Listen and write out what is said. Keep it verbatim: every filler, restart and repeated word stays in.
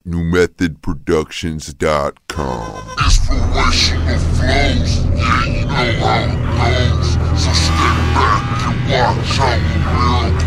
new method productions dot com. Inspirational flows, yeah, you know how it goes. So step back and watch how the real